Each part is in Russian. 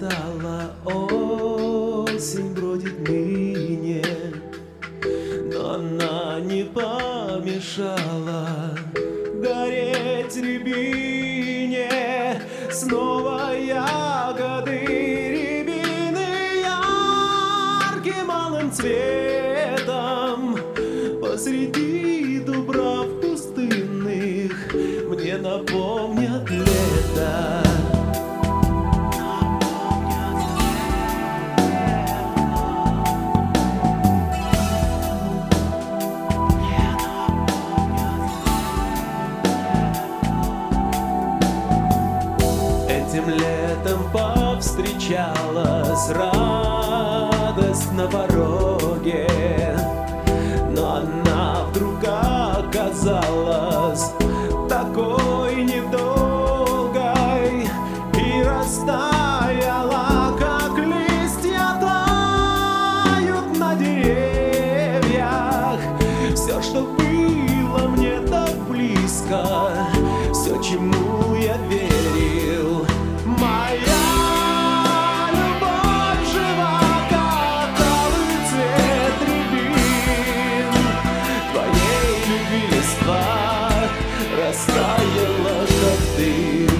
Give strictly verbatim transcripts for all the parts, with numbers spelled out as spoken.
настала, осень бродит ныне, но она не помешала гореть рябине. Снова ягоды рябины ярким алым цветом посреди дубрав пустынных мне напомнят лето. Этим летом повстречалась радость на пороге, но она вдруг оказалась такой недолгой и растаяла, как листья тают на деревьях. Все, что было мне так близко, все, чему я верил. Моя любовь жива, как алый цвет рябин. Твоей любви листва растаяла, как дым.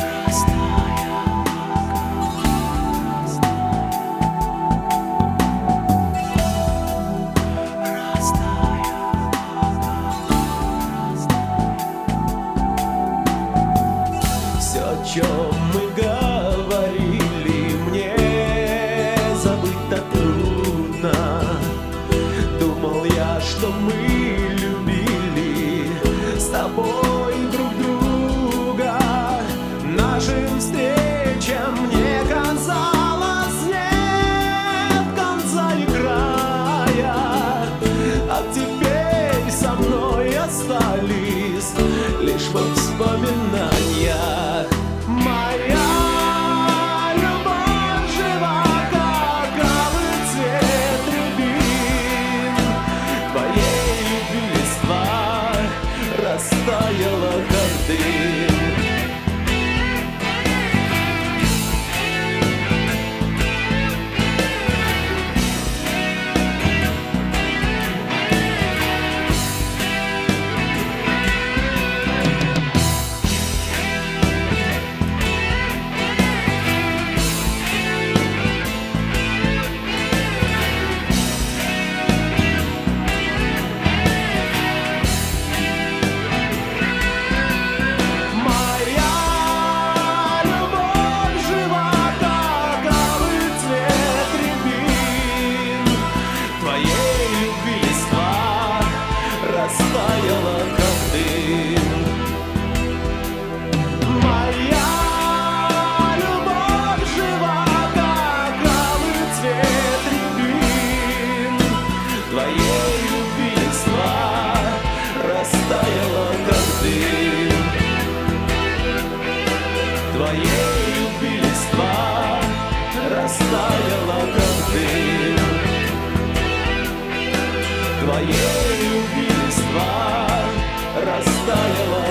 Все, о чем мы говорили, мне забыть так трудно. Думал я, что мы любили с тобой друг друга. Нашим встречам мне казалось нет конца и края, а теперь со мной остались лишь воспоминания. Моя любовь жива, как алый цвет рябин. Твоей любви листва растаяла, как дым. Растаяла, как дым. Моя любовь жива, как алый цвет рябин. Твоей любви листва растаяла, как дым. Твоей любви листва растаяла, как дым. Твоей любви листва растаяла.